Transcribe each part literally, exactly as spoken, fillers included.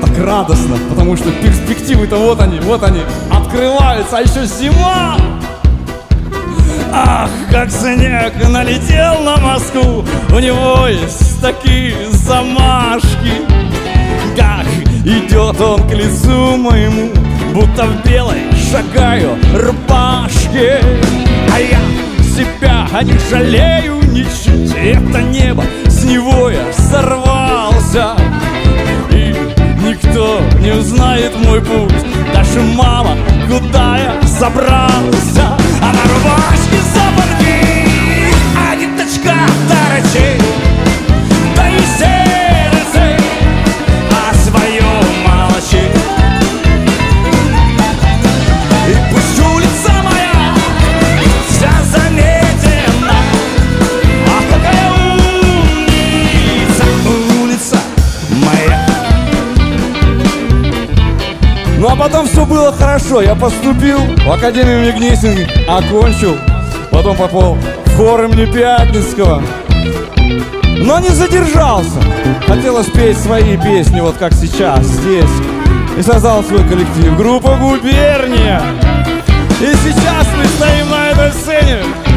так радостно, потому что перспективы-то вот они, вот они, открываются, а еще зима. Ах, как снег налетел на Москву, у него есть такие замашки. Как идет он к лицу моему, будто в белой шагаю рубашке. А я себя не жалею ничуть, это небо, с него я сорвался. И никто не узнает мой путь, даже мама, куда я собрался. А на рубашке сапоги, а ниточка торчит, да и сердце о своем молчит. И пусть улица моя вся заметена, ах, какая умница улица моя. Ну а потом все было хорошо, я поступил в Академию имени Гнесинки, окончил, потом попал в хор имени Пятницкого, но не задержался. Хотелось петь свои песни, вот как сейчас, здесь, и создал свой коллектив, группа «Губерния». И сейчас мы стоим на этой сцене.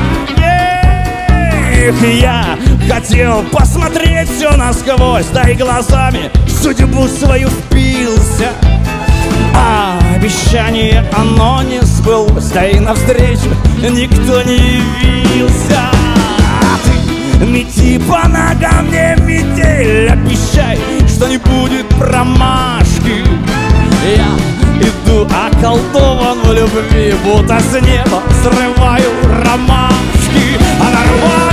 Эх, я хотел посмотреть все насквозь, да и глазами в судьбу свою впился. А обещание оно не сбылось, да и навстречу никто не явился. А ты мети по ногам, не метель, обещай, что не будет промашки. Я иду околдован в любви, будто с неба срываю ромашки. А на рвах